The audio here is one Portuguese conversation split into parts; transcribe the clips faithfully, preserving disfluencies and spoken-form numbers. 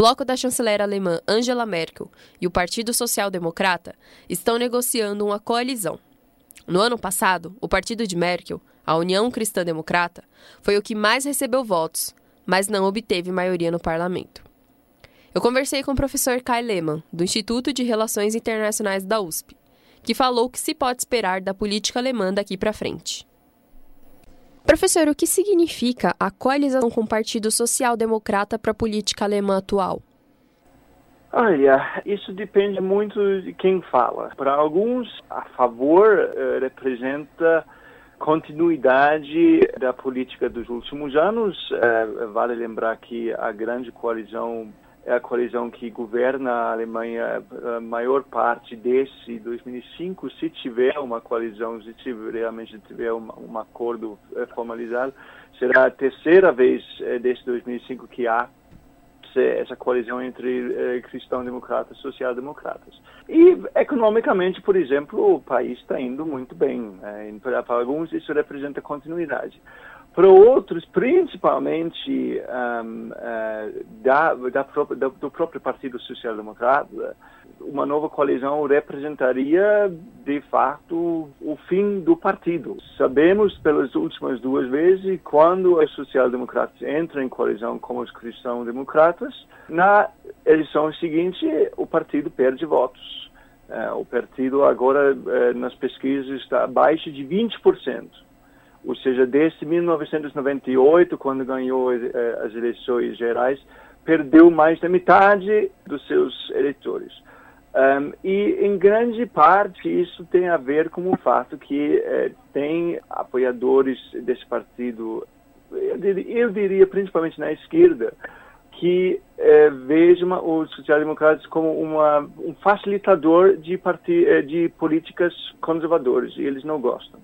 bloco da chanceler alemã Angela Merkel e o Partido Social Democrata estão negociando uma coalizão. No ano passado, o partido de Merkel, a União Cristã Democrata, foi o que mais recebeu votos, mas não obteve maioria no parlamento. Eu conversei com o professor Kai Lehmann, do Instituto de Relações Internacionais da U S P, que falou o que se pode esperar da política alemã daqui para frente. Professor, o que significa a coalizão com o Partido Social Democrata para a política alemã atual? Olha, isso depende muito de quem fala. Para alguns, a favor eh, representa continuidade da política dos últimos anos. Eh, vale lembrar que a grande coalizão é a coalizão que governa a Alemanha a maior parte desse dois mil e cinco. Se tiver uma coalizão, se tiver, realmente tiver um, um acordo formalizado, será a terceira vez desde dois mil e cinco que há essa coalizão entre eh, cristão-democratas e social-democratas. E, economicamente, por exemplo, o país está indo muito bem. Eh, para, para alguns, isso representa continuidade. Para outros, principalmente um, uh, da, da própria, da, do próprio Partido Social Democrata, uma nova coalizão representaria, de fato, o fim do partido. Sabemos, pelas últimas duas vezes, quando os social-democratas entram em coalizão com os cristãos-democratas, na eleição seguinte, o partido perde votos. Uh, o partido agora, uh, nas pesquisas, está abaixo de vinte por cento. Ou seja, desde mil novecentos e noventa e oito, quando ganhou eh, as eleições gerais, perdeu mais da metade dos seus eleitores. Um, e, em grande parte, isso tem a ver com o fato que eh, tem apoiadores desse partido, eu diria, eu diria principalmente na esquerda, que eh, vejam os social-democratas como uma, um facilitador de, parti- de políticas conservadoras, e eles não gostam.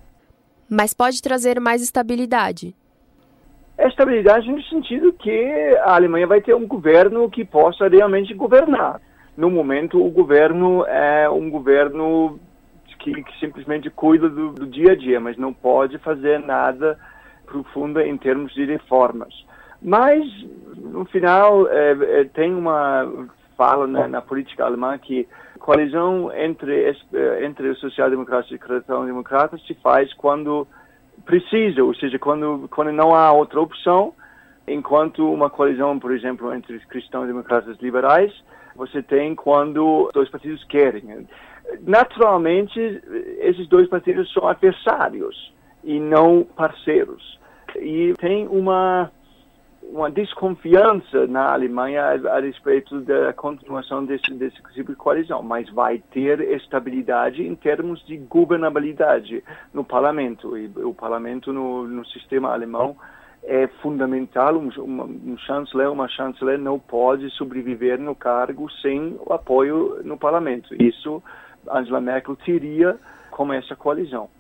Mas pode trazer mais estabilidade. Estabilidade no sentido que a Alemanha vai ter um governo que possa realmente governar. No momento, o governo é um governo que, que simplesmente cuida do, do dia a dia, mas não pode fazer nada profundo em termos de reformas. Mas, no final, é, é, tem uma fala na, na política alemã que a coalizão entre, entre os social-democratas e os cristãos-democratas se faz quando precisa, ou seja, quando, quando não há outra opção, enquanto uma coalizão, por exemplo, entre os cristãos-democratas e liberais, você tem quando dois partidos querem. Naturalmente, esses dois partidos são adversários e não parceiros. E tem uma... uma desconfiança na Alemanha a, a respeito da continuação desse, desse tipo de coalizão, mas vai ter estabilidade em termos de governabilidade no parlamento. E o parlamento no, no sistema alemão é fundamental. Um, um, um chanceler, uma chanceler não pode sobreviver no cargo sem o apoio no parlamento. Isso Angela Merkel teria com essa coalizão.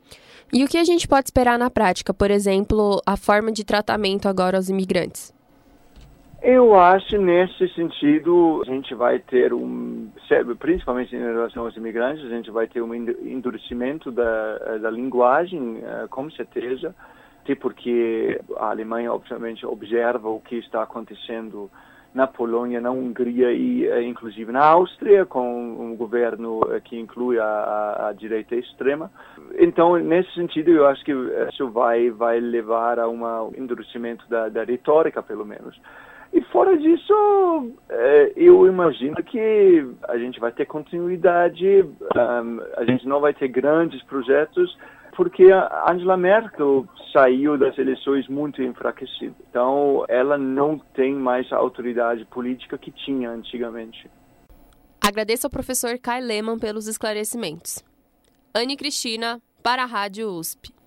E o que a gente pode esperar na prática? Por exemplo, a forma de tratamento agora aos imigrantes? Eu acho, nesse sentido, a gente vai ter um, principalmente em relação aos imigrantes, a gente vai ter um endurecimento da, da linguagem, com certeza, até porque a Alemanha, obviamente, observa o que está acontecendo na Polônia, na Hungria e, inclusive, na Áustria, com um governo que inclui a, a, a direita extrema. Então, nesse sentido, eu acho que isso vai, vai levar a um endurecimento da, da retórica, pelo menos. E fora disso, eu imagino que a gente vai ter continuidade, a gente não vai ter grandes projetos, porque a Angela Merkel saiu das eleições muito enfraquecida. Então, ela não tem mais a autoridade política que tinha antigamente. Agradeço ao professor Kai Lehmann pelos esclarecimentos. Anne Cristina, para a Rádio U S P.